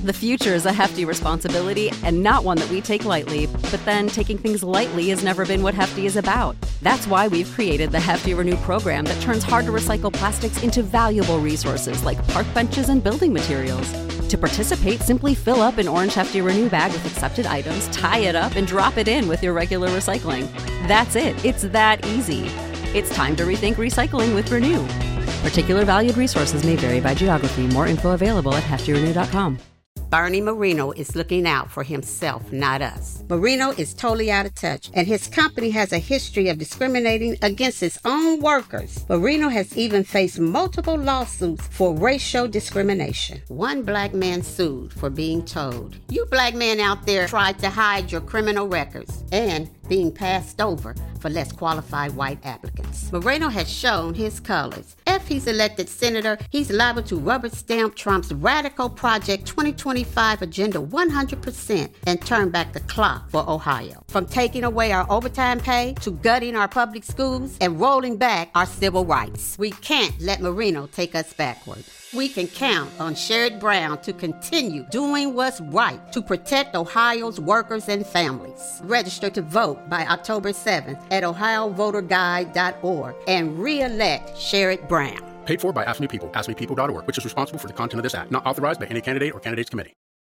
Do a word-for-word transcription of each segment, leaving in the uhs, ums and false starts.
The future is a hefty responsibility and not one that we take lightly, but then taking things lightly has never been what Hefty is about. That's why we've created the Hefty Renew program that turns hard-to-recycle plastics into valuable resources like park benches and building materials. To participate, simply fill up an orange Hefty Renew bag with accepted items, tie it up, and drop it in with your regular recycling. That's it. It's that easy. It's time to rethink recycling with Renew. Particular valued resources may vary by geography. More info available at hefty renew dot com. Bernie Marino is looking out for himself, not us. Marino is totally out of touch, and his company has a history of discriminating against its own workers. Marino has even faced multiple lawsuits for racial discrimination. One black man sued for being told, "You black men out there tried to hide your criminal records," and being passed over for less qualified white applicants. Moreno has shown his colors. If he's elected senator, he's liable to rubber stamp Trump's radical Project twenty twenty-five agenda one hundred percent and turn back the clock for Ohio. From taking away our overtime pay to gutting our public schools and rolling back our civil rights. We can't let Marino take us backward. We can count on Sherrod Brown to continue doing what's right to protect Ohio's workers and families. Register to vote by October seventh at ohio voter guide dot org and re-elect Sherrod Brown. Paid for by Ask Me People, ask me people dot org, which is responsible for the content of this act. Not authorized by any candidate or candidates committee.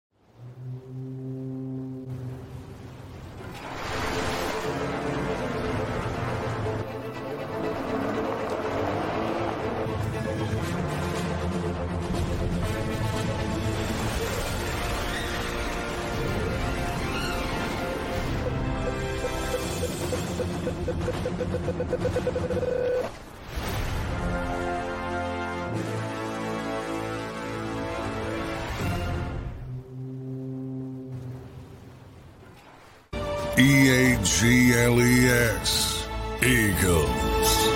E A G L E S, Eagles.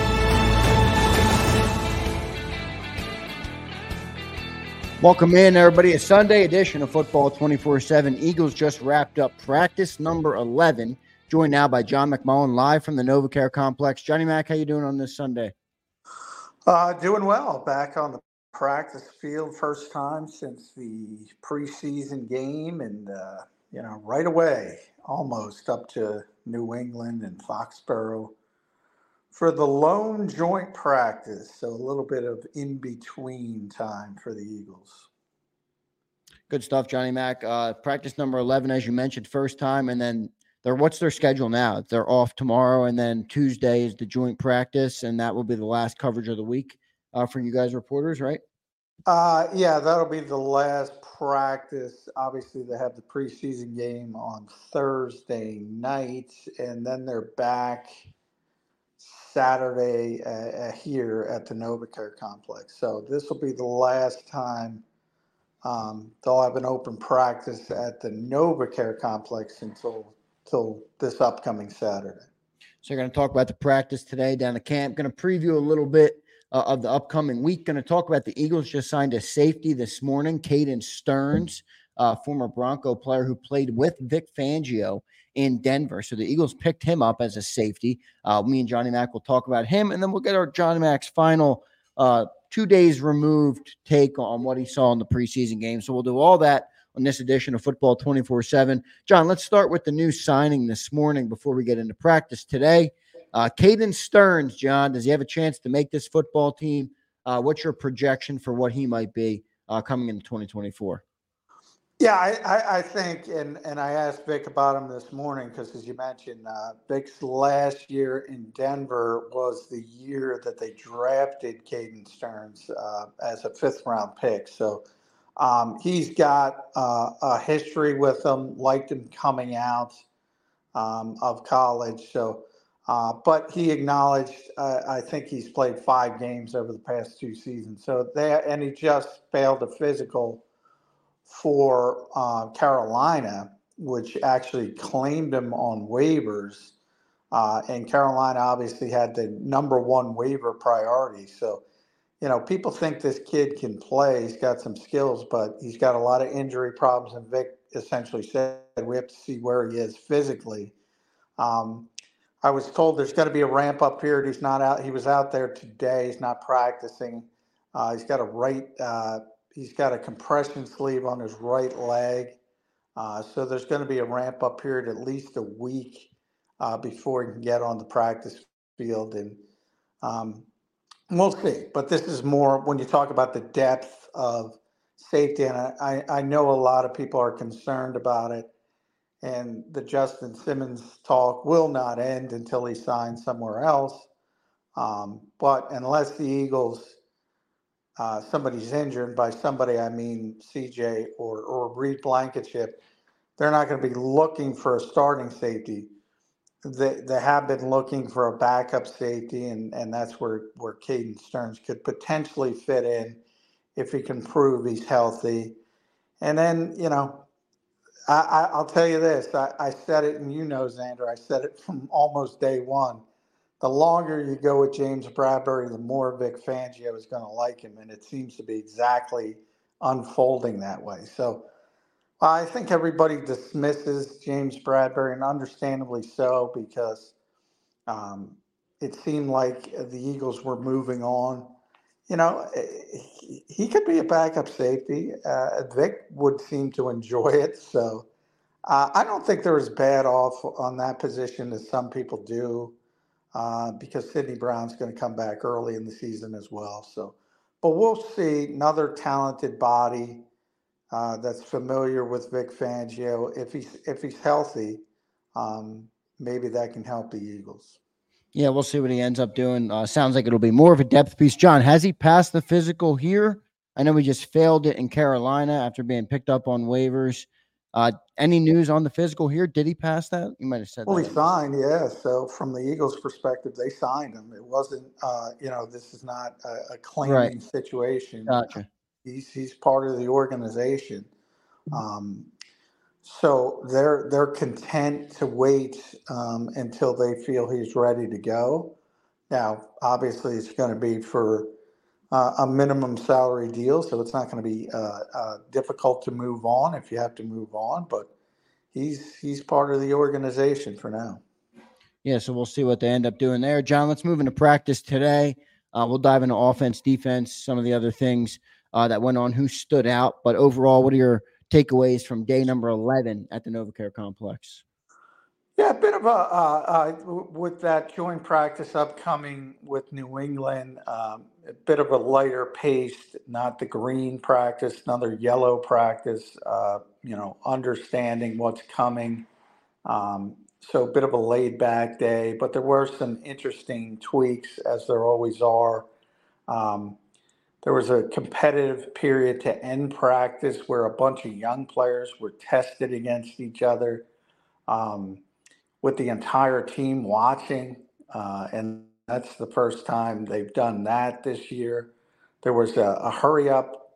Welcome in, everybody. A Sunday edition of Football twenty-four seven. Eagles just wrapped up practice number eleven. Joined now by John McMullen, live from the NovaCare Complex. Johnny Mac, how you doing on this Sunday? Uh, doing well. Back on the practice field, first time since the preseason game, and uh, you know, right away, almost up to New England and Foxborough for the lone joint practice. So a little bit of in-between time for the Eagles. Good stuff, Johnny Mac. Uh, practice number eleven, as you mentioned, first time, and then they're, what's their schedule now? They're off tomorrow, and then Tuesday is the joint practice, and that will be the last coverage of the week uh, for you guys reporters, right? Uh, yeah, that'll be the last practice. Obviously, they have the preseason game on Thursday night, and then they're back Saturday uh, here at the NovaCare Complex. So this will be the last time um, they'll have an open practice at the NovaCare Complex until, until this upcoming Saturday. So you're going to talk about the practice today down at camp. Going to preview a little bit Uh, of the upcoming week. Going to talk about the Eagles just signed a safety this morning, Caden Stearns, uh, former Bronco player who played with Vic Fangio in Denver. So the Eagles picked him up as a safety. Uh, me and Johnny Mac will talk about him, and then we'll get our Johnny Mac's final uh, two days removed take on what he saw in the preseason game. So we'll do all that on this edition of Football twenty-four seven. John, let's start with the new signing this morning before we get into practice today. Uh, Caden Stearns, John, does he have a chance to make this football team? Uh, what's your projection for what he might be uh, coming into twenty twenty-four? Yeah, I, I, I think, and, and I asked Vic about him this morning because, as you mentioned, uh, Vic's last year in Denver was the year that they drafted Caden Stearns uh, as a fifth-round pick. So um, he's got uh, a history with him, liked him coming out um, of college. So. Uh, but he acknowledged, uh, I think he's played five games over the past two seasons. So they, and he just failed a physical for uh, Carolina, which actually claimed him on waivers. Uh, and Carolina obviously had the number one waiver priority. So, you know, people think this kid can play. He's got some skills, but he's got a lot of injury problems. And Vic essentially said, we have to see where he is physically. Um, I was told there's going to be a ramp up period. He's not out. He was out there today. He's not practicing. Uh, he's got a right uh, he's got a compression sleeve on his right leg. Uh, so there's going to be a ramp up period, at least a week uh, before he can get on the practice field. And um, we'll see. But this is more when you talk about the depth of safety. And I, I know a lot of people are concerned about it. And the Justin Simmons talk will not end until he signs somewhere else. Um, but unless the Eagles, uh, somebody's injured, by somebody I mean C J or, or Reed Blankenship, they're not going to be looking for a starting safety. They, they have been looking for a backup safety, and, and that's where, where Caden Stearns could potentially fit in if he can prove he's healthy. And then, you know, I, I, I'll tell you this. I, I said it, and you know, Xander, I said it from almost day one. The longer you go with James Bradberry, the more Vic Fangio is going to like him, and it seems to be exactly unfolding that way. So I think everybody dismisses James Bradberry, and understandably so, because um, it seemed like the Eagles were moving on. You know, he, he could be a backup safety. Uh, Vic would seem to enjoy it. So uh, I don't think they're as bad off on that position as some people do, uh, because Sidney Brown's going to come back early in the season as well. So, but we'll see. Another talented body uh, that's familiar with Vic Fangio. If he's if he's healthy, um, maybe that can help the Eagles. Yeah, we'll see what he ends up doing. Uh, sounds like it'll be more of a depth piece. John, has he passed the physical here? I know he just failed it in Carolina after being picked up on waivers. Uh, any news on the physical here? Did he pass that? You might have said well, that. Well, he signed, yeah. So from the Eagles' perspective, they signed him. It wasn't, uh, you know, this is not a, a claiming right. situation. Gotcha. He's he's part of the organization. Um, So they're they're content to wait um, until they feel he's ready to go. Now, obviously, it's going to be for uh, a minimum salary deal, so it's not going to be uh, uh, difficult to move on if you have to move on. But he's he's part of the organization for now. Yeah, so we'll see what they end up doing there. John, let's move into practice today. Uh, we'll dive into offense, defense, some of the other things uh, that went on, who stood out. But overall, what are your takeaways from day number eleven at the NovaCare Complex? Yeah, a bit of a, uh, uh, with that joint practice upcoming with New England, um, a bit of a lighter pace, not the green practice, another yellow practice, uh, you know, understanding what's coming. Um, so a bit of a laid back day, but there were some interesting tweaks, as there always are. Um, There was a competitive period to end practice where a bunch of young players were tested against each other, um, with the entire team watching. Uh, and that's the first time they've done that this year. There was a, a hurry up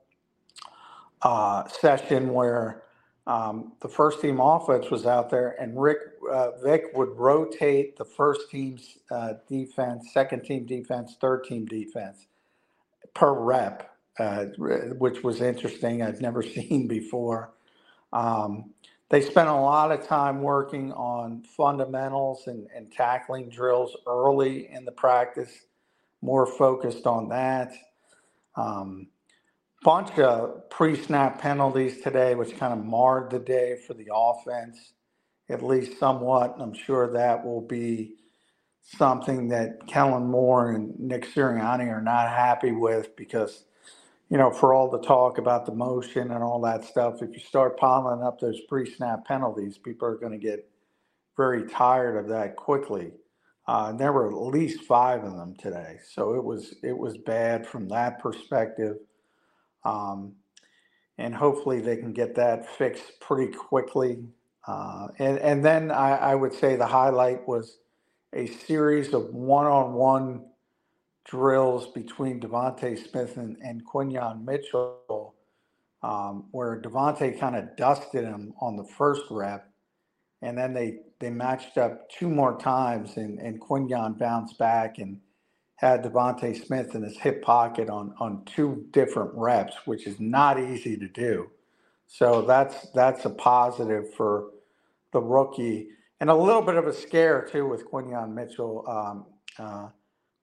uh, session where um, the first team offense was out there, and Rick uh, Vic would rotate the first team's uh, defense, second team defense, third team defense per rep, uh, which was interesting. I've never seen before. Um, they spent a lot of time working on fundamentals and, and tackling drills early in the practice, more focused on that. Um, bunch of pre-snap penalties today, which kind of marred the day for the offense, at least somewhat. I'm sure that will be something that Kellen Moore and Nick Sirianni are not happy with, because, you know, for all the talk about the motion and all that stuff, if you start piling up those pre-snap penalties, people are going to get very tired of that quickly. Uh, and there were at least five of them today. So it was it was bad from that perspective. Um, and hopefully they can get that fixed pretty quickly. Uh, and, and then I, I would say the highlight was a series of one-on-one drills between Devontae Smith and, and Quinyon Mitchell, um, where Devontae kind of dusted him on the first rep, and then they, they matched up two more times, and, and Quinyon bounced back and had Devontae Smith in his hip pocket on, on two different reps, which is not easy to do. So that's that's a positive for the rookie. And a little bit of a scare, too, with Quinyon Mitchell. Um, uh,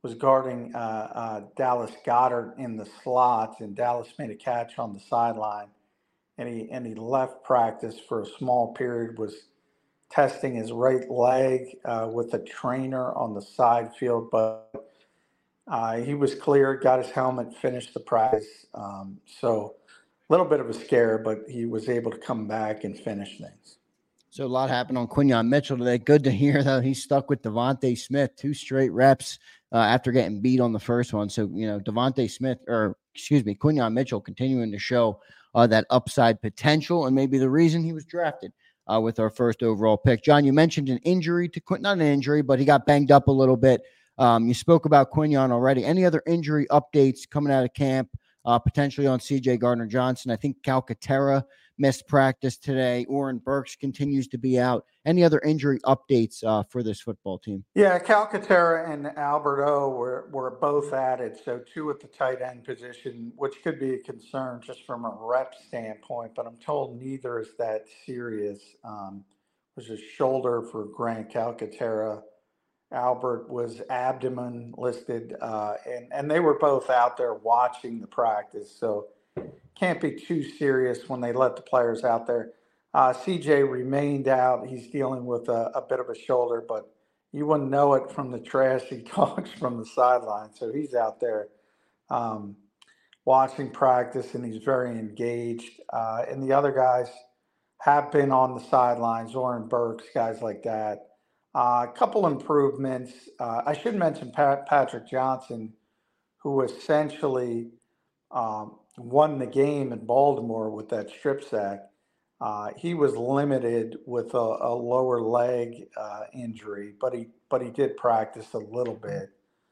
was guarding uh, uh, Dallas Goedert in the slots, and Dallas made a catch on the sideline, and he and he left practice for a small period, was testing his right leg uh, with a trainer on the side field, but uh, he was clear, got his helmet, finished the practice. Um, so a little bit of a scare, but he was able to come back and finish things. So a lot happened on Quinyon Mitchell today. Good to hear, though. He's stuck with Devontae Smith, two straight reps uh, after getting beat on the first one. So, you know, Devontae Smith, or excuse me, Quinyon Mitchell continuing to show uh, that upside potential and maybe the reason he was drafted uh, with our first overall pick. John, you mentioned an injury to Quin, not an injury, but he got banged up a little bit. Um, you spoke about Quinyon already. Any other injury updates coming out of camp, uh, potentially on C J Gardner-Johnson? I think Calcaterra missed practice today. Oren Burks continues to be out. Any other injury updates uh, for this football team? Yeah, Calcaterra and Alberto were, were both added, so two at the tight end position, which could be a concern just from a rep standpoint, but I'm told neither is that serious. Um, it was a shoulder for Grant Calcaterra. Albert was abdomen listed, uh, and, and they were both out there watching the practice, so can't be too serious when they let the players out there. Uh, C J remained out. He's dealing with a, a bit of a shoulder, but you wouldn't know it from the trash he talks from the sideline. So he's out there um, watching practice, and he's very engaged. Uh, and the other guys have been on the sidelines, Oren Burks, guys like that. Uh, a couple improvements. Uh, I should mention Pat, Patrick Johnson, who essentially um, won the game in Baltimore with that strip sack. Uh, he was limited with a, a lower leg uh, injury, but he but he did practice a little bit.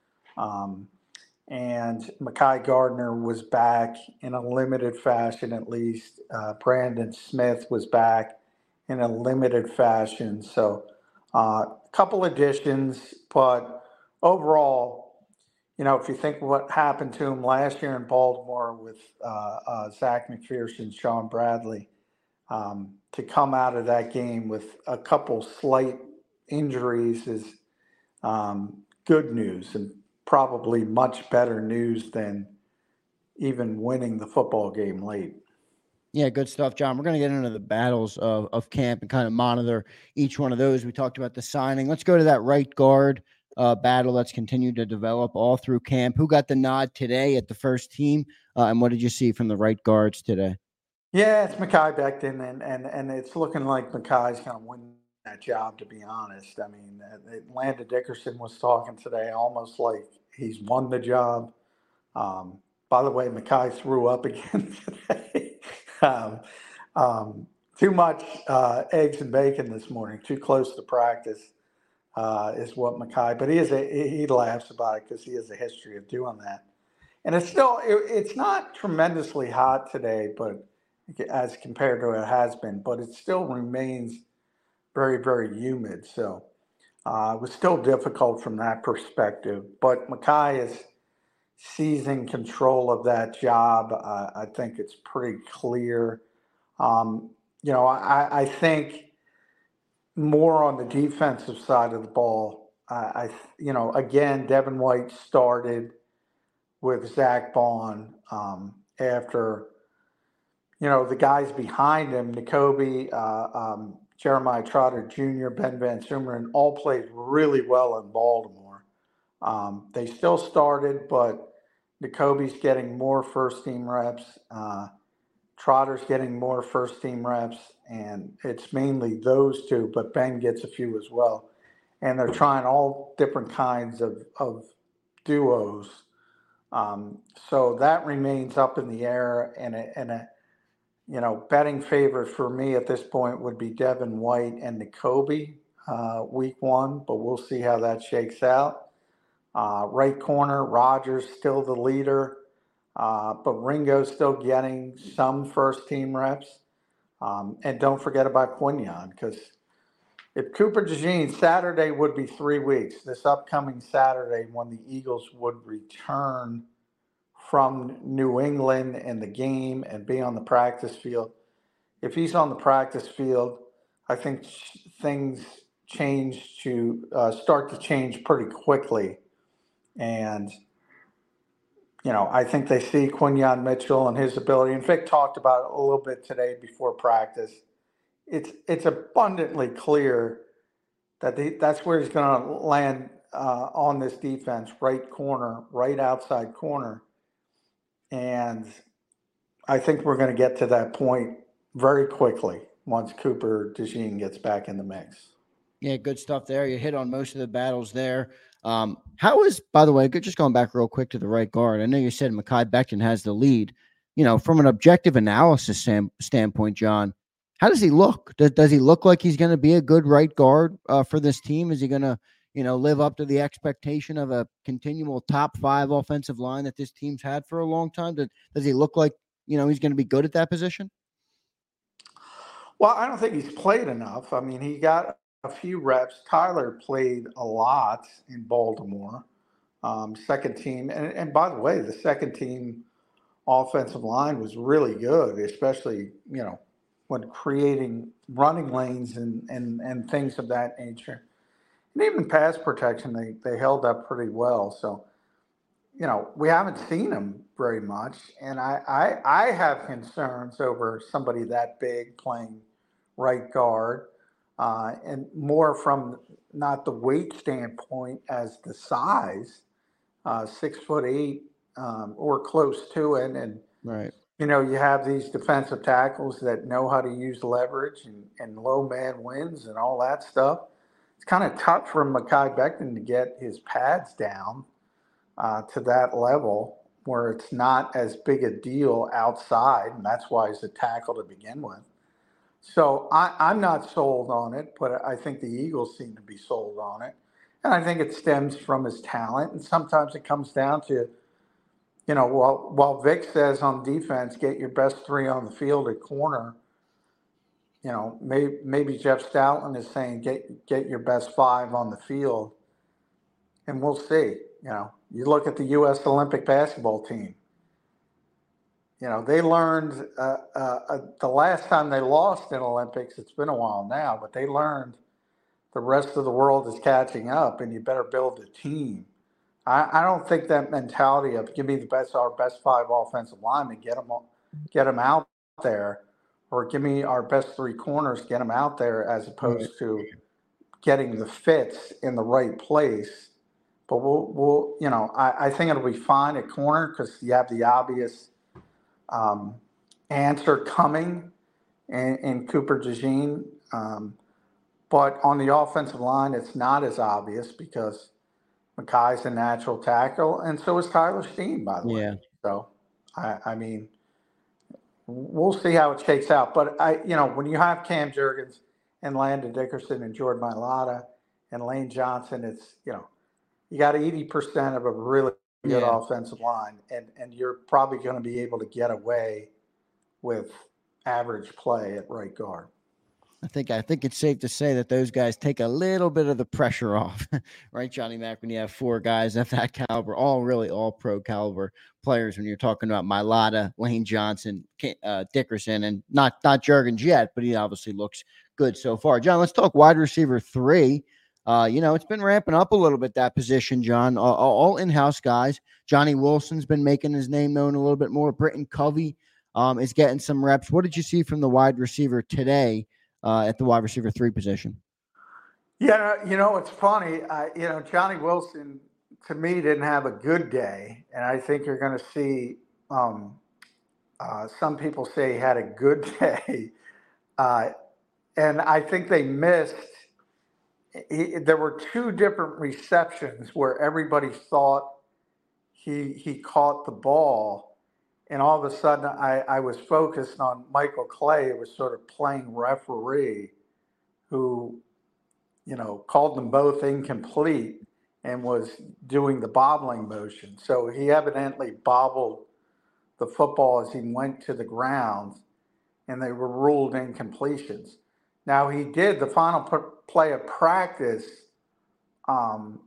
Um, and Mekhi Gardner was back in a limited fashion, at least. Uh, Brandon Smith was back in a limited fashion. So a uh, couple additions, but overall, you know, if you think what happened to him last year in Baltimore with uh, uh, Zach McPherson, Sean Bradley, um, to come out of that game with a couple slight injuries is um, good news, and probably much better news than even winning the football game late. Yeah, good stuff, John. We're going to get into the battles of, of camp and kind of monitor each one of those. We talked about the signing. Let's go to that right guard uh, battle that's continued to develop all through camp. Who got the nod today at the first team, uh, and what did you see from the right guards today? Yeah, it's Mekhi Becton, and, and, and it's looking like Mekhi's going to win that job, to be honest. I mean, uh, Landon Dickerson was talking today almost like he's won the job. Um, by the way, Mekhi threw up again today. Um, um, too much uh, eggs and bacon this morning, too close to practice uh, is what Mekhi, but he is a, he laughs about it because he has a history of doing that. And it's still, it, it's not tremendously hot today, but as compared to what it has been, but it still remains very, very humid. So uh, it was still difficult from that perspective, but Mekhi is seizing control of that job. Uh, I think it's pretty clear. Um, you know, I, I think more on the defensive side of the ball. I, I you know, again, Devin White started with Zach Bond um, after, you know, the guys behind him, Nakobe, uh, um, Jeremiah Trotter Junior, Ben Van Sumeren, all played really well in Baltimore. Um, they still started, but Nakobe's getting more first-team reps. Uh, Trotter's getting more first-team reps, and it's mainly those two, but Ben gets a few as well. And they're trying all different kinds of, of duos. Um, so that remains up in the air, and a, and a you know, betting favorite for me at this point would be Devin White and Nakobe uh, week one, but we'll see how that shakes out. Uh, right corner, Rogers still the leader, uh, but Ringo's still getting some first-team reps. Um, and don't forget about Quinyon, because if Cooper DeJean, Saturday would be three weeks. This upcoming Saturday, when the Eagles would return from New England and the game and be on the practice field, if he's on the practice field, I think things change to uh, start to change pretty quickly. And, you know, I think they see Quinyon Mitchell and his ability. And Vic talked about it a little bit today before practice. It's it's abundantly clear that they, that's where he's going to land uh, on this defense, right corner, right outside corner. And I think we're going to get to that point very quickly once Cooper DeJean gets back in the mix. Yeah, good stuff there. You hit on most of the battles there. Um, how is, by the way, good, just going back real quick to the right guard. I know you said Mekhi Becton has the lead. You know, from an objective analysis sam- standpoint, John, how does he look? Does, does he look like he's going to be a good right guard uh, for this team? Is he going to, you know, live up to the expectation of a continual top five offensive line that this team's had for a long time? Does, does he look like, you know, he's going to be good at that position? Well, I don't think he's played enough. I mean, he got a few reps. Tyler played a lot in Baltimore, um, second team. And, and by the way, the second team offensive line was really good, especially, you know, when creating running lanes and, and, and things of that nature. And even pass protection, they, they held up pretty well. So, you know, we haven't seen him very much. And I, I, I have concerns over somebody that big playing right guard, uh, and more from not the weight standpoint as the size, uh, six foot eight um, or close to it. And, right. You know, you have these defensive tackles that know how to use leverage and, and low man wins and all that stuff. It's kind of tough for Mekhi Becton to get his pads down uh, to that level where it's not as big a deal outside, and that's why he's a tackle to begin with. So I, I'm not sold on it, but I think the Eagles seem to be sold on it. And I think it stems from his talent, and sometimes it comes down to, you know, while, while Vic says on defense, get your best three on the field at corner, you know, maybe, maybe Jeff Stoutland is saying get get your best five on the field, and we'll see. You know, you look at the U S Olympic basketball team. You know, they learned uh, uh, uh, the last time they lost in Olympics, it's been a while now, but they learned the rest of the world is catching up, and you better build a team. I, I don't think that mentality of give me the best, our best five offensive linemen, get them, get them out there, or give me our best three corners, get them out there, as opposed to getting the fits in the right place. But we'll, we'll you know, I, I think it'll be fine at corner because you have the obvious um, answer coming in, in Cooper DeJean. Um, but on the offensive line, it's not as obvious because Mekhi's a natural tackle, and so is Tyler Steen, by the yeah. way. So, I, I mean, we'll see how it shakes out. But, I, you know, when you have Cam Jurgens and Landon Dickerson and Jordan Mailata and Lane Johnson, it's, you know, you got eighty percent of a really good yeah. offensive line, and, and you're probably going to be able to get away with average play at right guard. I think I think it's safe to say that those guys take a little bit of the pressure off, right, Johnny Mack, when you have four guys of that caliber, all really all pro caliber players, when you're talking about Mailata, Lane Johnson, uh, Dickerson, and not, not Jurgens yet, but he obviously looks good so far. John, let's talk wide receiver three. Uh, you know, it's been ramping up a little bit, that position, John, all, all in-house guys. Johnny Wilson's been making his name known a little bit more. Britton Covey um, is getting some reps. What did you see from the wide receiver today uh, at the wide receiver three position? Yeah, you know, it's funny. Uh, you know, Johnny Wilson, to me, didn't have a good day. And I think you're going to see um, uh, some people say he had a good day. Uh, and I think they missed. He, there were two different receptions where everybody thought he he caught the ball, and all of a sudden I, I was focused on Michael Clay, who was sort of playing referee, who, you know, called them both incomplete and was doing the bobbling motion. So he evidently bobbled the football as he went to the ground, and they were ruled incompletions. Now, he did the final play of practice. Um,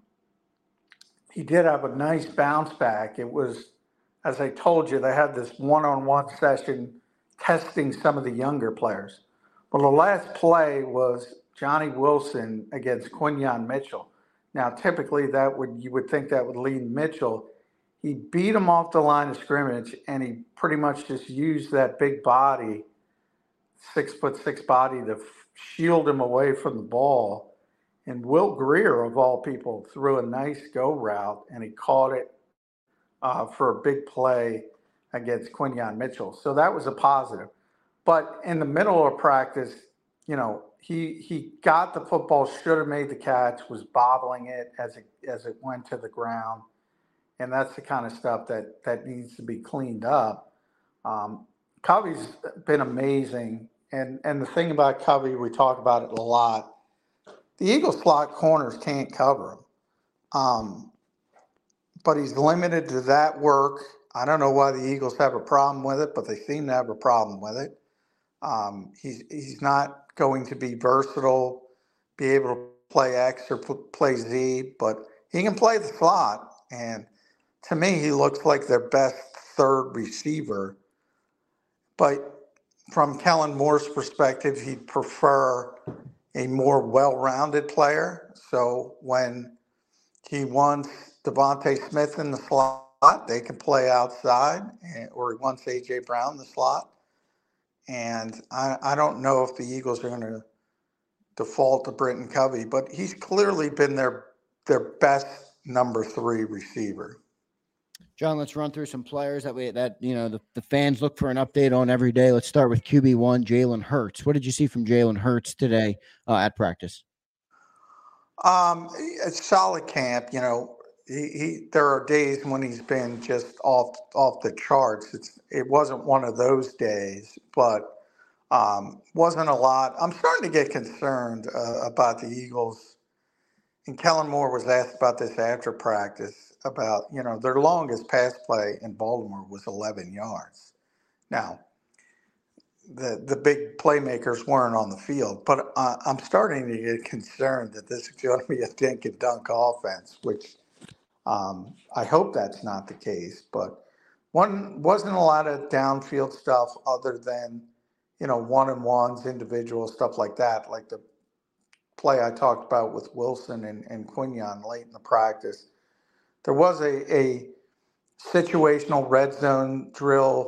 he did have a nice bounce back. It was, as I told you, they had this one-on-one session testing some of the younger players. Well, the last play was Johnny Wilson against Quinyon Mitchell. Now, typically that would, you would think that would lean Mitchell. He beat him off the line of scrimmage, and he pretty much just used that big body, six foot six body, to shield him away from the ball. And Will Grier, of all people, threw a nice go route, and he caught it uh, for a big play against Quinyon Mitchell. So that was a positive. But in the middle of practice, you know, he he got the football, should have made the catch, was bobbling it as it as it went to the ground. And that's the kind of stuff that, that needs to be cleaned up. Um, Covey's been amazing. And, and the thing about Covey, we talk about it a lot, the Eagles slot corners can't cover him. Um, but he's limited to that work. I don't know why the Eagles have a problem with it, but they seem to have a problem with it. Um, he's, he's not going to be versatile, be able to play X or play Z, but he can play the slot. And to me, he looks like their best third receiver. But from Kellen Moore's perspective, he'd prefer a more well-rounded player. So when he wants Devontae Smith in the slot, they can play outside, or he wants A J Brown in the slot. And I, I don't know if the Eagles are going to default to Britton Covey, but he's clearly been their their best number three receiver. John, let's run through some players that we that you know the, the fans look for an update on every day. Let's start with Q B one, Jalen Hurts. What did you see from Jalen Hurts today uh, at practice? Um, it's solid camp. You know, he, he there are days when he's been just off off the charts. It's it wasn't one of those days, but um, wasn't a lot. I'm starting to get concerned uh, about the Eagles. And Kellen Moore was asked about this after practice, about, you know, their longest pass play in Baltimore was eleven yards. Now, the the big playmakers weren't on the field, but uh, I'm starting to get concerned that this is going to be a dink and dunk offense, which um, I hope that's not the case. But one wasn't a lot of downfield stuff other than, you know, one-on-ones, individual stuff like that, like the play I talked about with Wilson and, and Quinyon late in the practice. There was a, a situational red zone drill.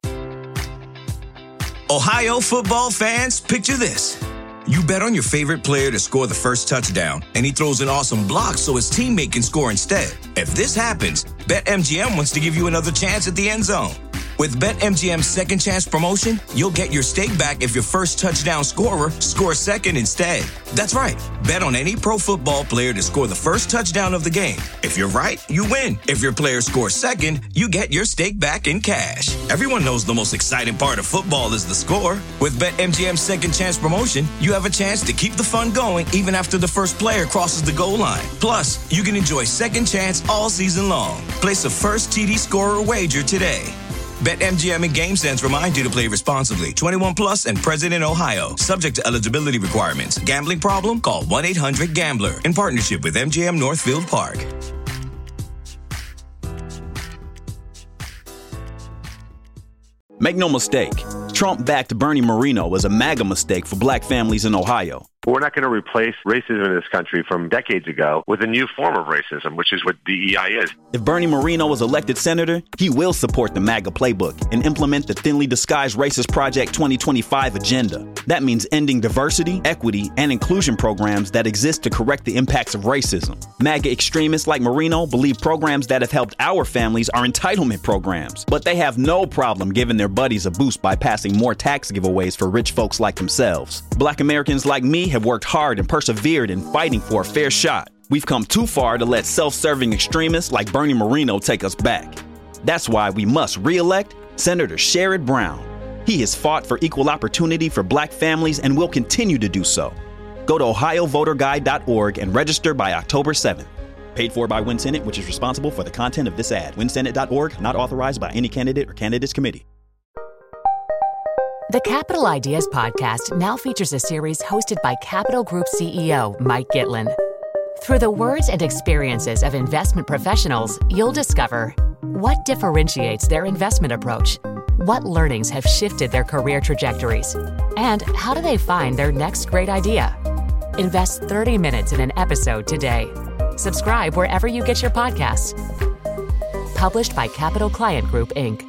Ohio football fans, picture this. You bet on your favorite player to score the first touchdown, and he throws an awesome block so his teammate can score instead. If this happens, BetMGM wants to give you another chance at the end zone. With BetMGM's second chance promotion, you'll get your stake back if your first touchdown scorer scores second instead. That's right. Bet on any pro football player to score the first touchdown of the game. If you're right, you win. If your player scores second, you get your stake back in cash. Everyone knows the most exciting part of football is the score. With BetMGM's second chance promotion, you have a chance to keep the fun going even after the first player crosses the goal line. Plus, you can enjoy second chance all season long. Place a first T D scorer wager today. BetMGM and GameSense remind you to play responsibly. twenty-one plus and present in Ohio. Subject to eligibility requirements. Gambling problem? Call one eight hundred gambler. In partnership with M G M Northfield Park. Make no mistake, Trump-backed Bernie Moreno was a MAGA mistake for black families in Ohio. We're not going to replace racism in this country from decades ago with a new form of racism, which is what D E I is. If Bernie Moreno was elected senator, he will support the MAGA playbook and implement the thinly disguised Racist Project twenty twenty-five agenda. That means ending diversity, equity, and inclusion programs that exist to correct the impacts of racism. MAGA extremists like Moreno believe programs that have helped our families are entitlement programs, but they have no problem giving their buddies a boost by passing more tax giveaways for rich folks like themselves. Black Americans like me have worked hard and persevered in fighting for a fair shot. We've come too far to let self-serving extremists like Bernie Moreno take us back. That's why we must re-elect Senator Sherrod Brown. He has fought for equal opportunity for black families and will continue to do so. Go to ohio voter guide dot org and register by October seventh. Paid for by WinSenate, which is responsible for the content of this ad. win senate dot org, not authorized by any candidate or candidates committee. The Capital Ideas Podcast now features a series hosted by Capital Group C E O Mike Gitlin. Through the words and experiences of investment professionals, you'll discover what differentiates their investment approach, what learnings have shifted their career trajectories, and how do they find their next great idea. Invest thirty minutes in an episode today. Subscribe wherever you get your podcasts. Published by Capital Client Group, Incorporated.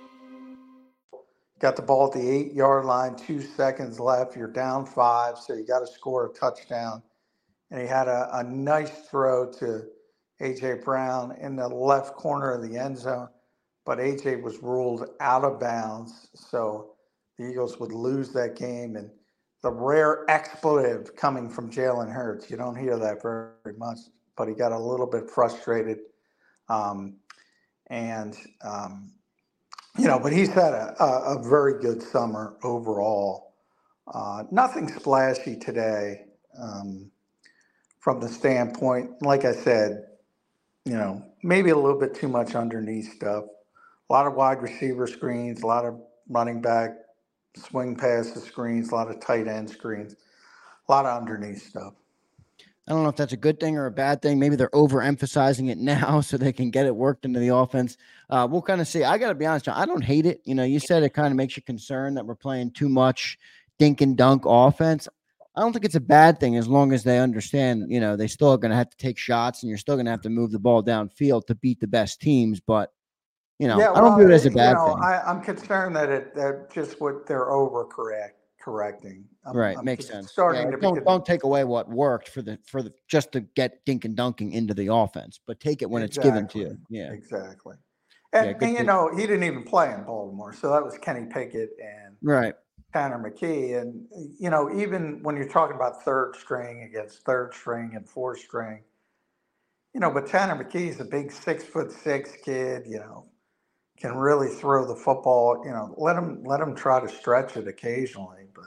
Got the ball at the eight-yard line, two seconds left. You're down five, so you got to score a touchdown. And he had a, a nice throw to A J. Brown in the left corner of the end zone, but A J was ruled out of bounds, so the Eagles would lose that game. And the rare expletive coming from Jalen Hurts, you don't hear that very much, but he got a little bit frustrated. Um, and um, You know, but he's had a, a, a very good summer overall. Uh, nothing splashy today um, from the standpoint, like I said, you know, maybe a little bit too much underneath stuff. A lot of wide receiver screens, a lot of running back swing passes screens, a lot of tight end screens, a lot of underneath stuff. I don't know if that's a good thing or a bad thing. Maybe they're overemphasizing it now so they can get it worked into the offense. Uh, we'll kind of see. I got to be honest, John, I don't hate it. You know, you said it kind of makes you concerned that we're playing too much dink and dunk offense. I don't think it's a bad thing as long as they understand, you know, they still are going to have to take shots and you're still going to have to move the ball downfield to beat the best teams. But, you know, yeah, I don't well, view it as a bad you know, thing. I, I'm concerned that it that just what they're overcorrect. correcting. I'm, right. I'm Makes sense. Starting yeah, to don't, be, don't take away what worked for the, for the, just to get dink and dunking into the offense, but take it when exactly, it's given to you. Yeah, exactly. And, yeah, and you to, know, he didn't even play in Baltimore. So that was Kenny Pickett and right. Tanner McKee. And, you know, even when you're talking about third string against third string and fourth string, you know, but Tanner McKee's a big six foot six kid, you know, can really throw the football, you know, let him, let him try to stretch it occasionally, but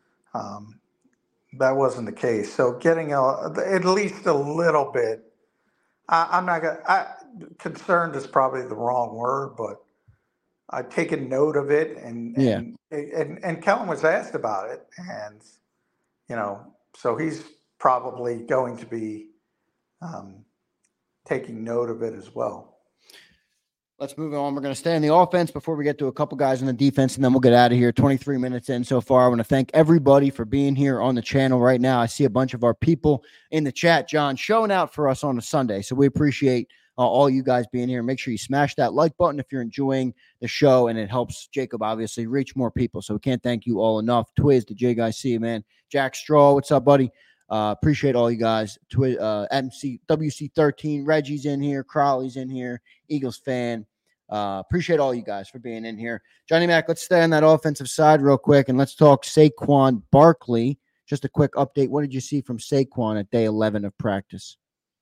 Um, that wasn't the case. So getting a, at least a little bit, I, I'm not gonna, I, concerned is probably the wrong word, but I've taken note of it. And, yeah. and, and, and Kellen was asked about it. And, you know, so he's probably going to be um, taking note of it as well. Let's move on. We're going to stay in the offense before we get to a couple guys in the defense, and then we'll get out of here. twenty-three minutes in so far. I want to thank everybody for being here on the channel right now. I see a bunch of our people in the chat, John, showing out for us on a Sunday. So we appreciate uh, all you guys being here. Make sure you smash that like button if you're enjoying the show, and it helps Jacob, obviously, reach more people. So we can't thank you all enough. Twiz, the J guys, see you, man. Jack Straw, what's up, buddy? Uh, appreciate all you guys. Twi- uh, M C W C thirteen, Reggie's in here. Crowley's in here. Eagles fan. Uh, appreciate all you guys for being in here. Johnny Mac, let's stay on that offensive side real quick, and let's talk Saquon Barkley. Just a quick update. What did you see from Saquon at day eleven of practice?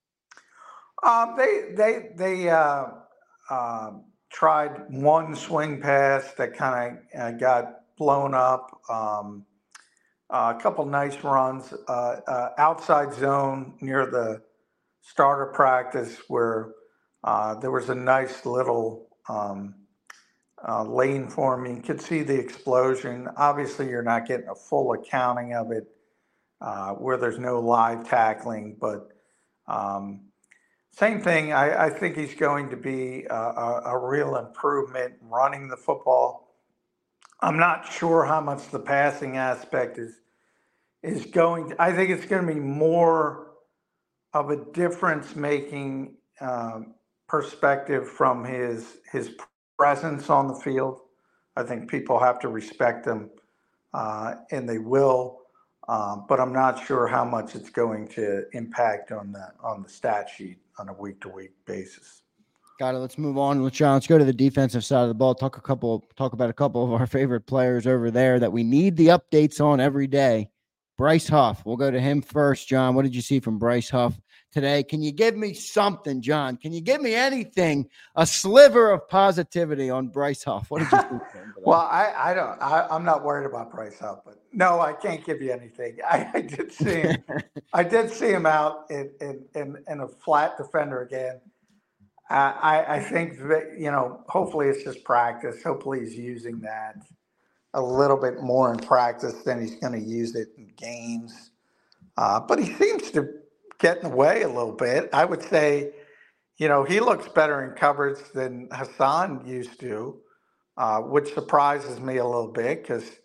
Um, they they they uh, uh, tried one swing pass that kind of uh, got blown up. Um, uh, a couple nice runs uh, uh, outside zone near the starter practice where uh, there was a nice little um, uh, lane for me. You could see the explosion. Obviously, you're not getting a full accounting of it uh, where there's no live tackling, but um, same thing. I, I think he's going to be a, a, a real improvement running the football. I'm not sure how much the passing aspect is is going to, I think it's going to be more of a difference making um, perspective from his his presence on the field. I think people have to respect him, uh, and they will. Um, but I'm not sure how much it's going to impact on the on the stat sheet on a week to week basis. Got it. Let's move on. Let's, John, let's go to the defensive side of the ball. Talk a couple. Talk about a couple of our favorite players over there that we need the updates on every day. Bryce Huff. We'll go to him first. John, what did you see from Bryce Huff today? Can you give me something, John? Can you give me anything, a sliver of positivity on Bryce Huff? What did you see from him today? Well, I, I don't, I, I'm not worried about Bryce Huff, but no, I can't give you anything. I, I did see him. I did see him out in, in, in, in a flat defender again. Uh, I, I think that, you know, hopefully it's just practice. Hopefully he's using that a little bit more in practice than he's going to use it in games. Uh, but he seems to get in the way a little bit. I would say, you know, he looks better in coverage than Hassan used to, uh, which surprises me a little bit because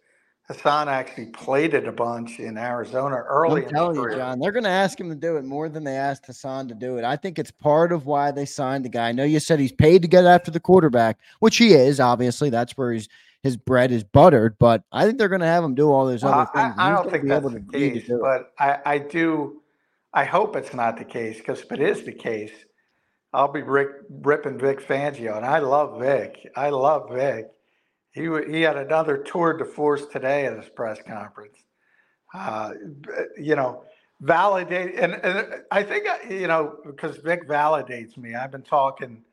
Hassan actually played it a bunch in Arizona early I'm in telling his you, career. John, they're going to ask him to do it more than they asked Hassan to do it. I think it's part of why they signed the guy. I know you said he's paid to get after the quarterback, which he is, obviously. That's where he's, his bread is buttered, but I think they're going to have him do all those other Uh, things. I, I He's don't gonna think be that's able the to need to case, do it. but I, I do. I hope it's not the case, because if it is the case, I'll be Rick, ripping Vic Fangio, and I love Vic. I love Vic. He wa- he had another tour de force today at his press conference. Uh, you know, validate, and, and I think I- you know, because Vic validates me. I've been talking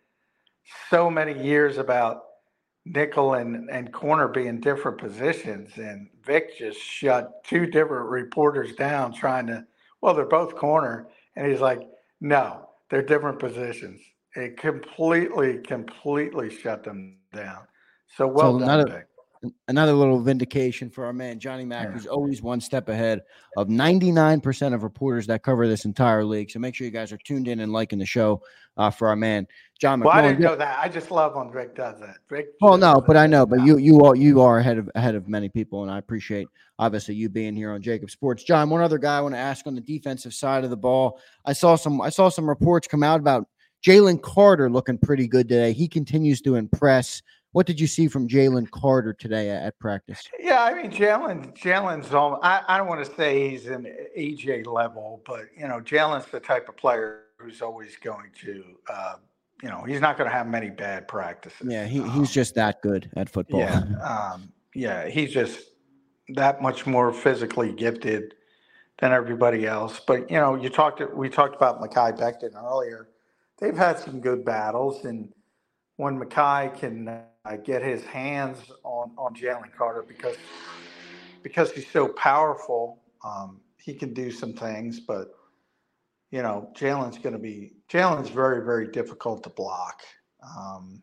so many years about nickel and, and corner being different positions, and Vic just shut two different reporters down trying to. Well, they're both corner, and he's like, no, they're different positions. It completely, completely shut them down. So well So done, another Vic. another little vindication for our man Johnny Mack, Yeah. who's always one step ahead of ninety-nine percent of reporters that cover this entire league. So make sure you guys are tuned in and liking the show uh, for our man John Well, I McMullen. didn't know that. I just love when Vic does that. Vic. Well, just no, does but I it. know, but you you are you are ahead of ahead of many people, and I appreciate obviously you being here on Jacob Sports. John, one other guy I want to ask on the defensive side of the ball. I saw some I saw some reports come out about Jalen Carter looking pretty good today. He continues to impress. What did you see from Jalen Carter today at, at practice? Yeah, I mean, Jalen, Jalen's all, I, I don't want to say he's an A J level, but, you know, Jalen's the type of player who's always going to, uh, you know, he's not going to have many bad practices. Yeah, he, Um, he's just that good at football. Yeah, um, yeah, he's just that much more physically gifted than everybody else. But, you know, you talked, we talked about Mekhi Becton earlier. They've had some good battles, and when Mekhi can uh, get his hands on, on Jalen Carter, because because he's so powerful, um, he can do some things. But, you know, Jalen's going to be Jalen's very, very difficult to block. Um,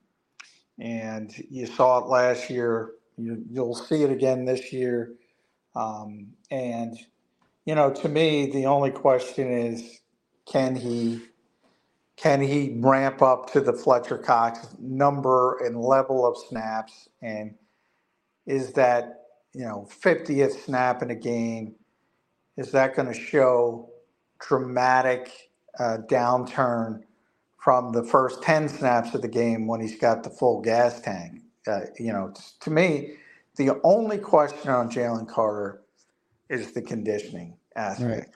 and you saw it last year. You, you'll see it again this year. Um, and, you know, to me, the only question is, can he – Can he ramp up to the Fletcher Cox number and level of snaps? And is that, you know, fiftieth snap in a game, is that going to show dramatic uh, downturn from the first ten snaps of the game when he's got the full gas tank? Uh, you know, to me, the only question on Jalen Carter is the conditioning aspect. Right.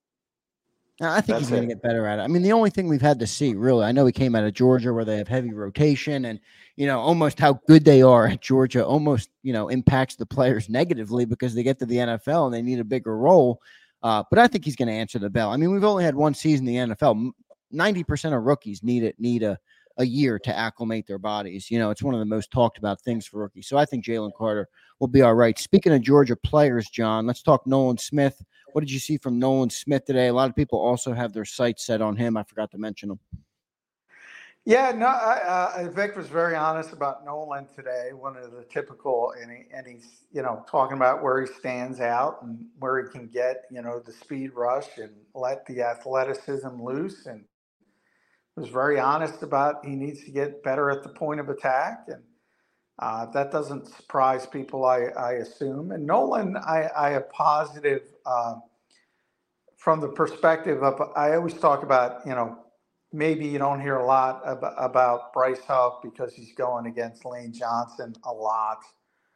I think That's he's going it. to get better at it. I mean, the only thing we've had to see, really, I know he came out of Georgia where they have heavy rotation, and, you know, almost how good they are at Georgia almost, you know, impacts the players negatively because they get to the N F L and they need a bigger role. Uh, but I think he's going to answer the bell. I mean, we've only had one season in the N F L. ninety percent of rookies need it, need a, a year to acclimate their bodies. You know, it's one of the most talked about things for rookies. So I think Jalen Carter will be all right. Speaking of Georgia players, John, let's talk Nolan Smith. What did you see from Nolan Smith today? A lot of people also have their sights set on him. I forgot to mention him. Yeah, no, I, uh, Vic was very honest about Nolan today. One of the typical, and, he, and he's, you know, talking about where he stands out and where he can get, you know, the speed rush and let the athleticism loose. And was very honest about he needs to get better at the point of attack. And uh, that doesn't surprise people, I, I assume. And Nolan, I, I have positive uh, from the perspective of, I always talk about, you know, maybe you don't hear a lot about, about Bryce Huff because he's going against Lane Johnson a lot,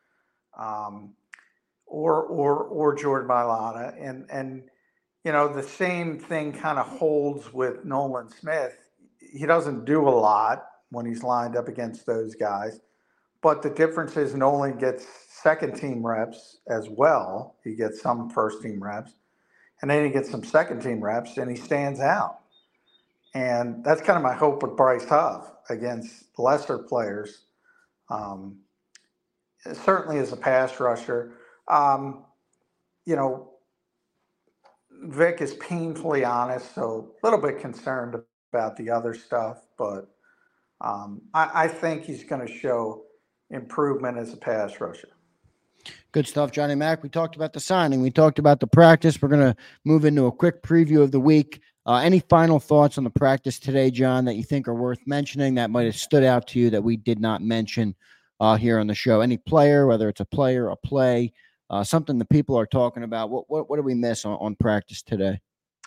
um, or or or Jordan Mailata, and and you know the same thing kind of holds with Nolan Smith. He doesn't do a lot when he's lined up against those guys, but the difference is Nolan gets second team reps as well. He gets some first team reps, and then he gets some second team reps, and he stands out. And that's kind of my hope with Bryce Huff against lesser players. Um, certainly as a pass rusher. Um, you know, Vic is painfully honest, so a little bit concerned about the other stuff. But um, I, I think he's going to show improvement as a pass rusher. Good stuff, Johnny Mack. We talked about the signing. We talked about the practice. We're going to move into a quick preview of the week. Uh, any final thoughts on the practice today, John, that you think are worth mentioning that might have stood out to you that we did not mention uh, here on the show? Any player, whether it's a player, a play, uh, something that people are talking about. What what, what did we miss on, on practice today?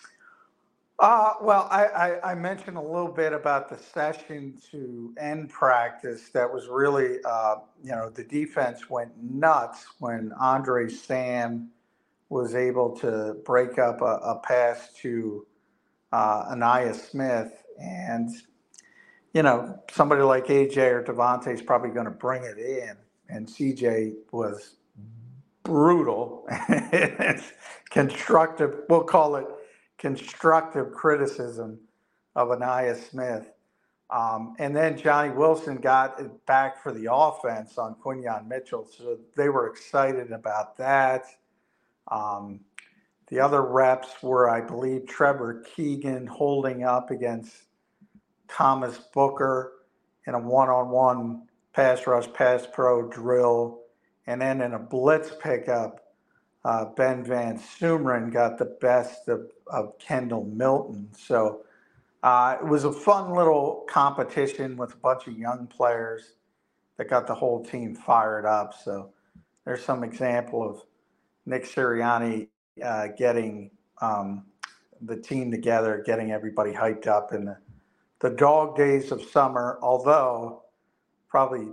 Uh, well, I, I, I mentioned a little bit about the session to end practice. That was really, uh, you know, the defense went nuts when Andre Sam was able to break up a, a pass to uh, Anaya Smith. And, you know, somebody like A J or Devontae is probably going to bring it in. And C J was brutal. It's constructive, we'll call it constructive criticism of Anaya Smith. Um, and then Johnny Wilson got it back for the offense on Quinyon Mitchell. So they were excited about that. Um, the other reps were, I believe, Trevor Keegan holding up against Thomas Booker in a one-on-one pass rush, pass pro drill. And then in a blitz pickup, uh, Ben Van Sumeren got the best of, of Kendall Milton. So uh, it was a fun little competition with a bunch of young players that got the whole team fired up. So there's some example of Nick Sirianni uh, getting um, the team together, getting everybody hyped up in the, the dog days of summer, although probably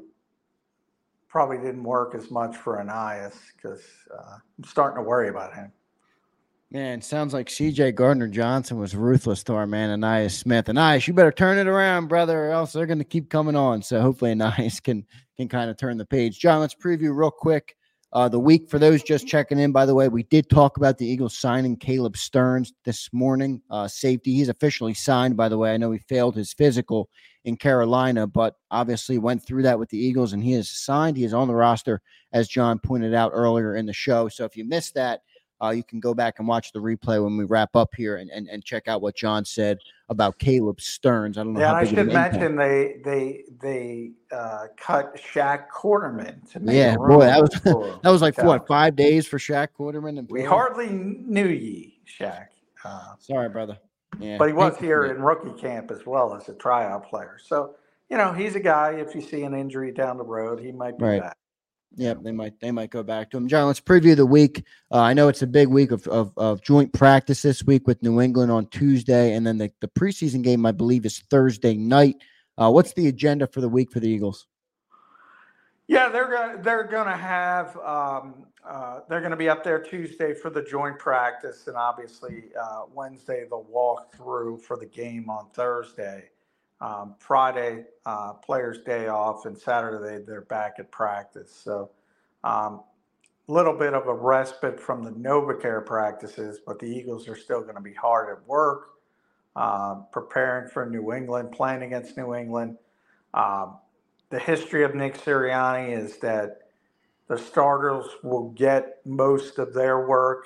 probably didn't work as much for Anias because uh, I'm starting to worry about him. Man, sounds like C J Gardner-Johnson was ruthless to our man Anaya Smith. Anais, you better turn it around, brother, or else they're going to keep coming on. So hopefully Anais can can kind of turn the page. John, let's preview real quick uh, the week. For those just checking in, by the way, we did talk about the Eagles signing Caleb Stearns this morning, uh, safety. He's officially signed, by the way. I know he failed his physical in Carolina, but obviously went through that with the Eagles, and he is signed. He is on the roster, as John pointed out earlier in the show. So if you missed that, Uh, you can go back and watch the replay when we wrap up here and, and, and check out what John said about Caleb Stearns. I don't know. Yeah, how and I big should of an mention impact. they they they uh, cut Shaq Quarterman to make Yeah, room boy, that was for that was like Calvin. what, five days for Shaq Quarterman. And We Philly? hardly knew ye, Shaq. Uh, Sorry, brother. Yeah, but he was thank you here for in rookie camp as well as a tryout player. So, you know, he's a guy, if you see an injury down the road, he might be Right. back. Yep, they might they might go back to him. John, let's preview the week. Uh, I know it's a big week of, of of joint practice this week with New England on Tuesday, and then the, the preseason game, I believe, is Thursday night. Uh, what's the agenda for the week for the Eagles? Yeah, they're gonna they're gonna have um, uh, they're gonna be up there Tuesday for the joint practice, and obviously uh, Wednesday the walkthrough for the game on Thursday. Um, Friday, uh, players' day off, and Saturday they're back at practice. So, a um, little bit of a respite from the NovaCare practices, but the Eagles are still going to be hard at work, uh, preparing for New England, playing against New England. Um, the history of Nick Sirianni is that the starters will get most of their work,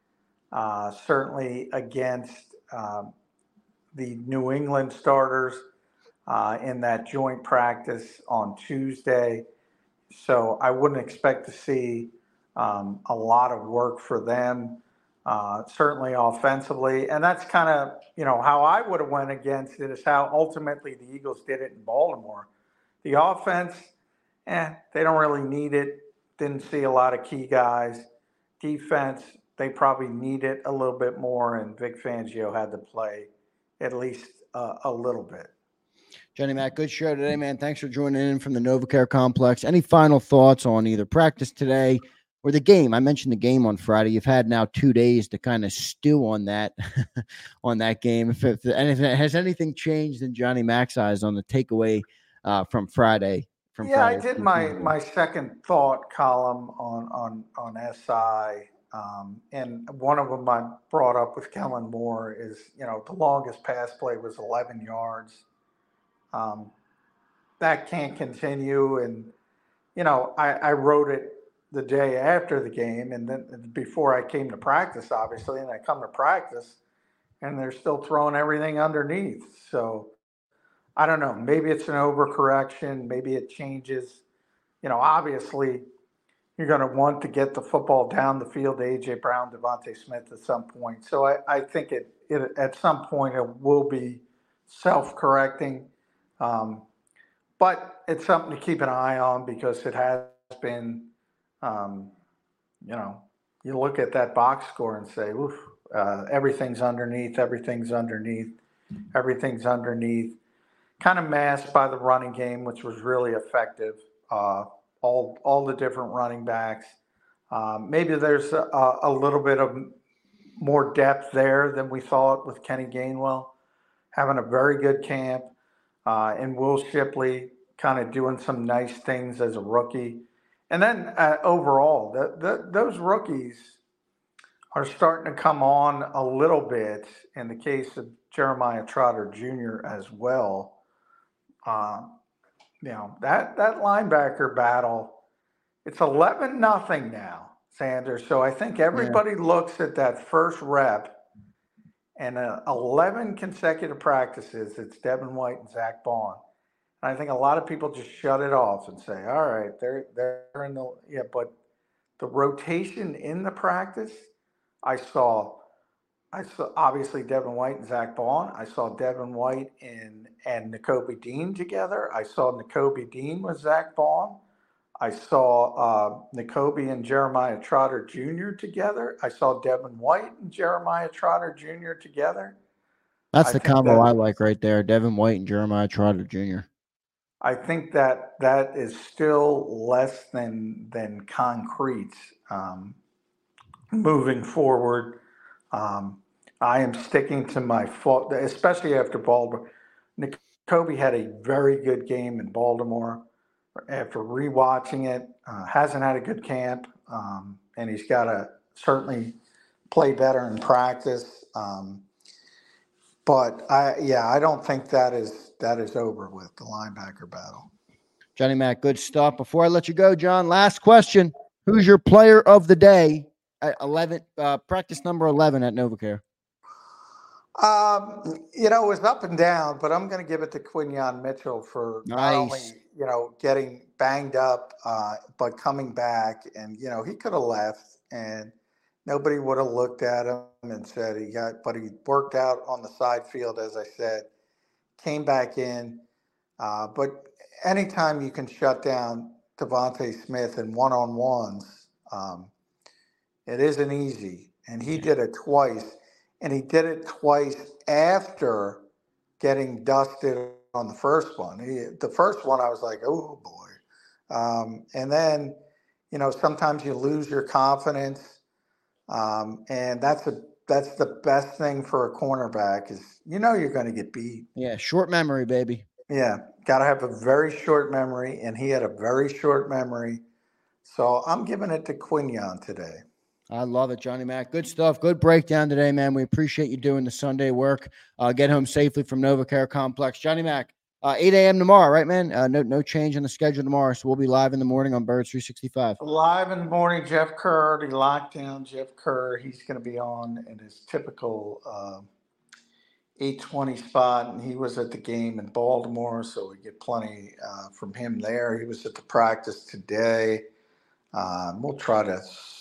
uh, certainly against um, the New England starters. Uh, in that joint practice on Tuesday. So I wouldn't expect to see um, a lot of work for them, uh, certainly offensively. And that's kind of, you know, how I would have went against it is how ultimately the Eagles did it in Baltimore. The offense, eh, they don't really need it. Didn't see a lot of key guys. Defense, they probably need it a little bit more, and Vic Fangio had to play at least uh, a little bit. Johnny Mac, good show today, man. Thanks for joining in from the NovaCare Complex. Any final thoughts on either practice today or the game? I mentioned the game on Friday. You've had now two days to kind of stew on that, on that game. If, if, and if has anything changed in Johnny Mac's eyes on the takeaway uh, from Friday? From yeah, Friday I did my my second thought column on on on S I. Um, and one of them I brought up with Kellen Moore is, you know, the longest pass play was eleven yards. Um, that can't continue. And, you know, I, I wrote it the day after the game and then before I came to practice, obviously, and I come to practice and they're still throwing everything underneath. So I don't know, maybe it's an overcorrection. Maybe it changes. You know, obviously you're going to want to get the football down the field to A J Brown, Devontae Smith at some point. So I, I think it, it at some point it will be self-correcting. Um, but it's something to keep an eye on because it has been, um, you know, you look at that box score and say, oof, uh, everything's underneath, everything's underneath, everything's underneath. Kind of masked by the running game, which was really effective. Uh, all all the different running backs. Um, maybe there's a, a little bit of more depth there than we thought with Kenny Gainwell having a very good camp, uh, and Will Shipley kind of doing some nice things as a rookie. And then uh, overall, the, the, those rookies are starting to come on a little bit in the case of Jeremiah Trotter Junior as well. Uh, you know, that, that linebacker battle, it's eleven nothing now, Sanders. So I think everybody yeah. looks at that first rep and uh, eleven consecutive practices, it's Devin White and Zach Baun. And I think a lot of people just shut it off and say, all right, they're, they're in the, yeah, but the rotation in the practice, I saw, I saw obviously Devin White and Zach Baun. I saw Devin White and, and Nakobe Dean together. I saw Nakobe Dean with Zach Baun. I saw uh, Nakobe and Jeremiah Trotter Junior together. I saw Devin White and Jeremiah Trotter Junior together. That's the combo that, I like right there, Devin White and Jeremiah Trotter Junior I think that that is still less than than concrete um, moving forward. Um, I am sticking to my fault, especially after Baltimore. Nakobe had a very good game in Baltimore. After rewatching it, uh, hasn't had a good camp, um, and he's got to certainly play better in practice. Um, but I, yeah, I don't think that is that is over with the linebacker battle. Johnny Mac, good stuff. Before I let you go, John, last question: who's your player of the day at eleven? Uh, practice number eleven at NovaCare. Um, you know, it was up and down, but I'm going to give it to Quinyon Mitchell for nice. Not only, you know, getting banged up, uh, but coming back. And, you know, he could have left and nobody would have looked at him and said he got, but he worked out on the side field, as I said, came back in. Uh, but anytime you can shut down Devontae Smith in one-on-ones, um, it isn't easy. And he did it twice. And he did it twice after getting dusted on the first one. He, the first one, I was like, oh, boy. Um, and then, you know, sometimes you lose your confidence. Um, and that's a that's the best thing for a cornerback is, you know, you're going to get beat. Yeah, short memory, baby. Yeah, got to have a very short memory. And he had a very short memory. So I'm giving it to Quinyon today. I love it, Johnny Mac. Good stuff. Good breakdown today, man. We appreciate you doing the Sunday work. Uh, get home safely from NovaCare Complex. Johnny Mac, uh, eight a.m. tomorrow, right, man? Uh, no no change in the schedule tomorrow, so we'll be live in the morning on Birds three sixty-five. Live in the morning, Jeff Kerr, the lockdown Jeff Kerr. He's going to be on in his typical uh, eight twenty spot, and he was at the game in Baltimore, so we get plenty uh, from him there. He was at the practice today. Um, we'll try to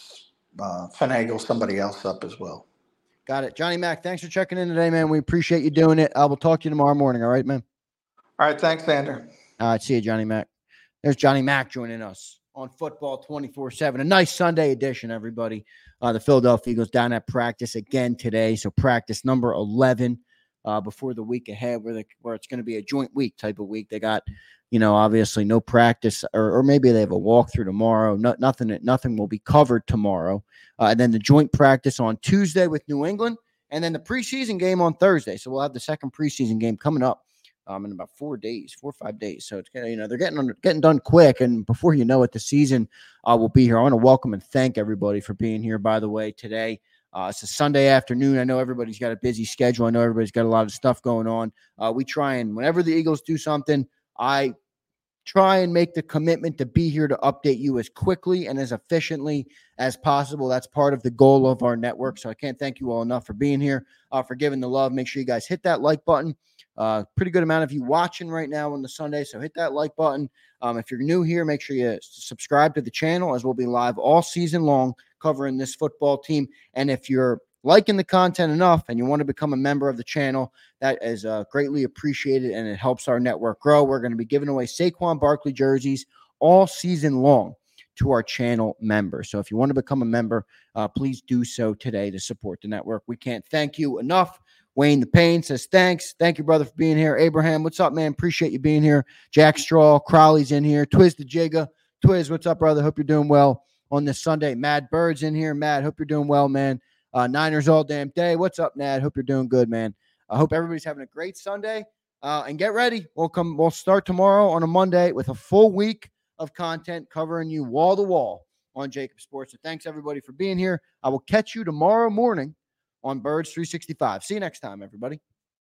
Uh, finagle somebody else up as well. Got it. Johnny Mac, thanks for checking in today, man. We appreciate you doing it. I will talk to you tomorrow morning. All right, man? All right. Thanks, Xander. All right. See you, Johnny Mac. There's Johnny Mac joining us on Football twenty-four seven. A nice Sunday edition, everybody. Uh, the Philadelphia Eagles down at practice again today. So practice number eleven uh, before the week ahead where, they, where it's going to be a joint week type of week. They got, you know, obviously no practice, or, or maybe they have a walkthrough tomorrow. No, nothing, nothing will be covered tomorrow. Uh, and then the joint practice on Tuesday with New England, and then the preseason game on Thursday. So we'll have the second preseason game coming up um, in about four days, four or five days. So it's gonna, you know, they're getting under, getting done quick, and before you know it, the season uh, will be here. I want to welcome and thank everybody for being here. By the way, today. Uh, it's a Sunday afternoon. I know everybody's got a busy schedule. I know everybody's got a lot of stuff going on. Uh, we try and whenever the Eagles do something, I try and make the commitment to be here to update you as quickly and as efficiently as possible. That's part of the goal of our network. So I can't thank you all enough for being here, uh, for giving the love. Make sure you guys hit that like button. Uh, pretty good amount of you watching right now on the Sunday. So hit that like button. Um, if you're new here, make sure you subscribe to the channel, as we'll be live all season long covering this football team. And if you're liking the content enough and you want to become a member of the channel, that is uh, greatly appreciated, and it helps our network grow. We're going to be giving away Saquon Barkley jerseys all season long. to our channel members. So if you want to become a member, uh, please do so today to support the network. We can't thank you enough. Wayne the Pain says, thanks. Thank you, brother, for being here. Abraham, what's up, man? Appreciate you being here. Jack Straw, Crowley's in here. Twiz the Jigga. Twiz, what's up, brother? Hope you're doing well on this Sunday. Mad Bird's in here. Mad, hope you're doing well, man. Uh, Niners all damn day. What's up, Nad? Hope you're doing good, man. I hope everybody's having a great Sunday. Uh, and get ready. We'll come. We'll start tomorrow on a Monday with a full week of content covering you wall to wall on Jacob Sports. So thanks, everybody, for being here. I will catch you tomorrow morning on Birds three sixty-five. See you next time, everybody.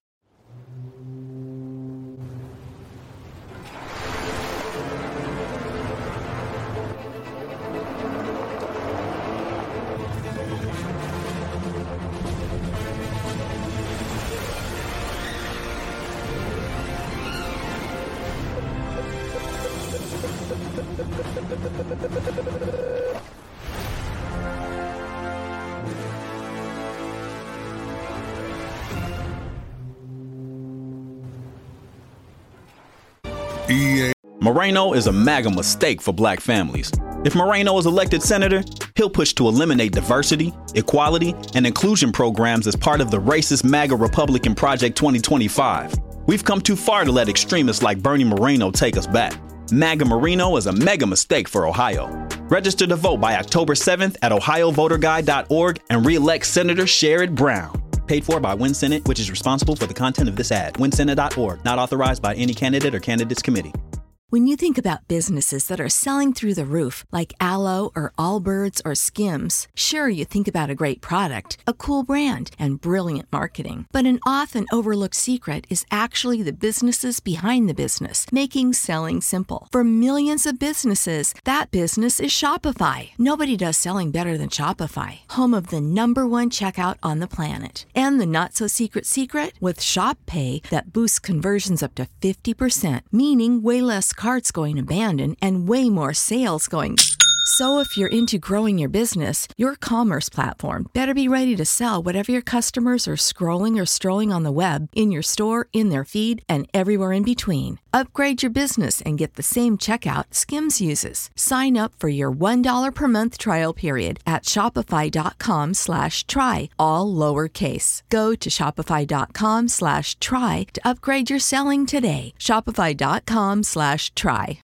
E A Moreno is a MAGA mistake for black families. If Moreno is elected senator, he'll push to eliminate diversity, equality, and inclusion programs as part of the racist MAGA Republican Project twenty twenty-five. We've come too far to let extremists like Bernie Moreno take us back. MAGA Moreno is a mega mistake for Ohio. Register to vote by October seventh at ohio voter guide dot org and re-elect Senator Sherrod Brown. Paid for by Win Senate, which is responsible for the content of this ad. win senate dot org, not authorized by any candidate or candidates committee. When you think about businesses that are selling through the roof, like Aloe or Allbirds or Skims, sure, you think about a great product, a cool brand, and brilliant marketing. But an often overlooked secret is actually the businesses behind the business, making selling simple. For millions of businesses, that business is Shopify. Nobody does selling better than Shopify, home of the number one checkout on the planet. And the not-so-secret secret? With Shop Pay that boosts conversions up to fifty percent, meaning way less carts going abandoned and way more sales going. So if you're into growing your business, your commerce platform better be ready to sell whatever your customers are scrolling or strolling on the web, in your store, in their feed, and everywhere in between. Upgrade your business and get the same checkout Skims uses. Sign up for your one dollar per month trial period at shopify.com slash try, all lowercase. Go to shopify.com slash try to upgrade your selling today. Shopify.com slash try.